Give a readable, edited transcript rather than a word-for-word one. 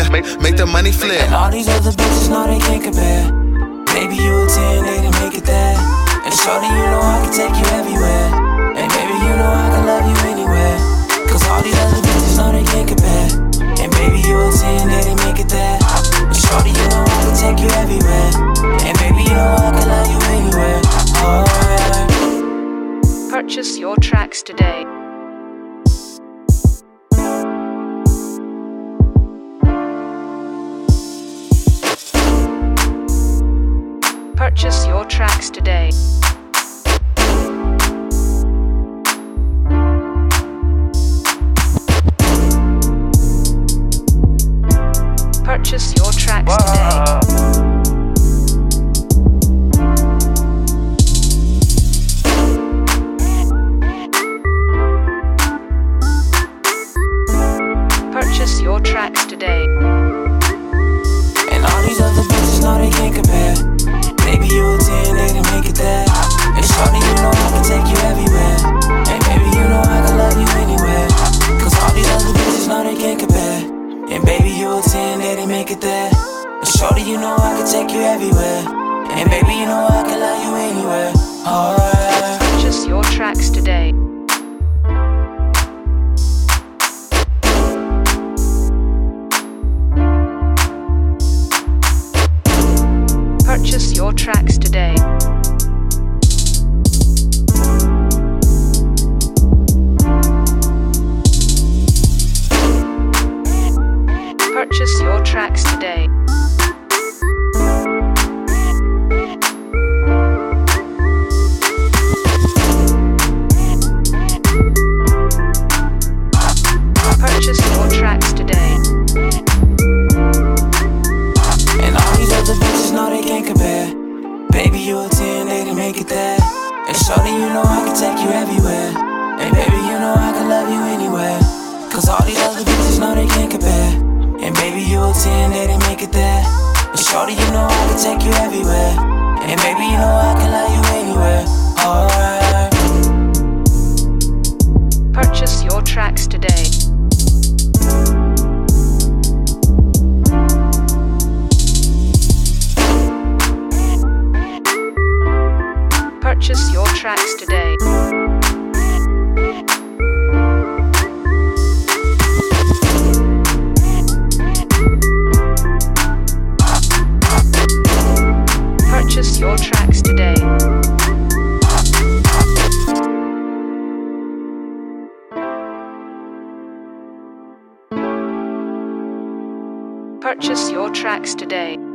make the money flip. And all these other bitches know they can't compare. Baby, you a 10, they didn't make it there. And shorty, you know I can take you everywhere. And baby, you know I can love you anywhere. Cause all these other bitches know they can't compare. And baby, you a 10, they didn't make it there. And shorty, you know I can take you everywhere. And baby, you know I can love you anywhere. Alright. Purchase your tracks today. Purchase your tracks today. Purchase your tracks today. Purchase your tracks today. And all these other bitches know they can't compare. Baby, you a 10, they didn't make it there. And shorty, you know I can take you everywhere. And baby, you know I can love you anywhere. Cause all these other bitches know they can't compare. And baby, you a 10, they didn't make it there. And shorty, you know I can take you everywhere. And baby, you know I can love you anywhere. Alright. Purchase your tracks today. Purchase your tracks today. Purchase your tracks today. Purchase your tracks today. And all these other bitches know they can't compare. Baby, you a 10, they didn't make it there. And shorty, you know I can take you everywhere. And baby, you know I can love you anywhere. Cause all these other bitches know they can't compare. And baby, you a 10, they didn't make it there. And shorty, you know I can take you everywhere. And baby, you know I can love you anywhere. Alright. Purchase your tracks today. Purchase your tracks today. Purchase your tracks today. Purchase your tracks today.